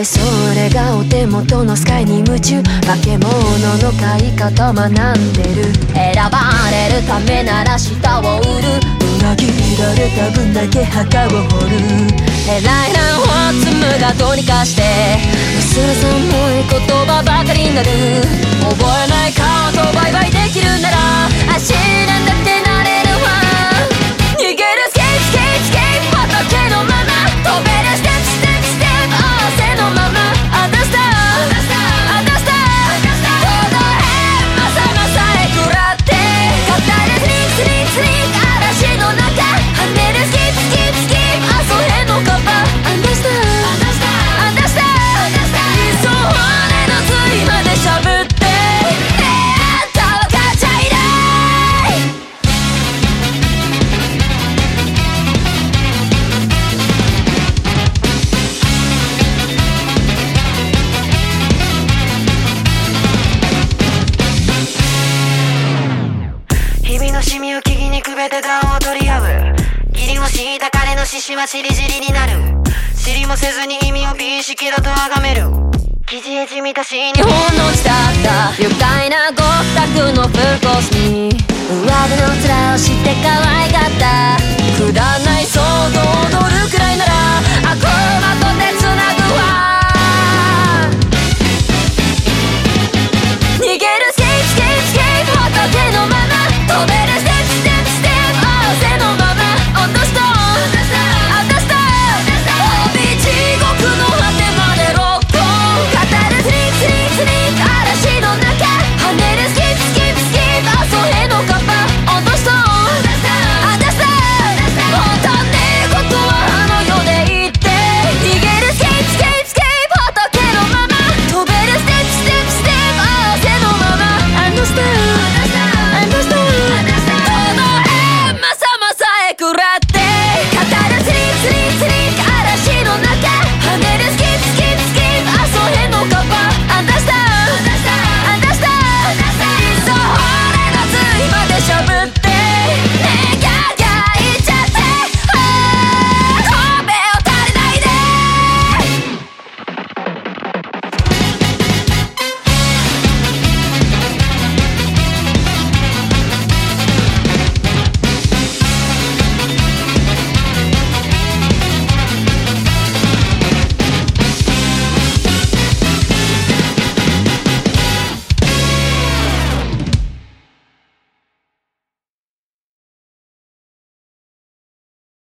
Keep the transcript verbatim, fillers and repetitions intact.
前それがお手元のスカイに夢中、化け物の飼い方学んでる。選ばれるためなら舌を売る、裏切られた分だけ墓を掘る。偉いなホッツムがどうにかして薄ら寒い言葉ばかりになる。覚えない顔とバイバイできるなら足なんだってなれるわ。逃げるスケープスケープスケープ畑のまま飛べるステップステップステップ合わせのままアンダースターアンダースターアンダースター届へまさまさへ食らって語るスリークスリークスリーク嵐の中跳ねるスキップスキップスキップあそへのカバーアンダースターアンダースターアンダースター理想骨の髄までしゃぶってあんたわかっちゃいない。日々のシミを木々にくべて暖を取り合う。義理を敷いた彼の獅子はチリジリになる。知りもせずに意味を美意識だと崇める。生地へじみたし日本の地だった愉快なごふたくのフルコースに上手の面をして可愛く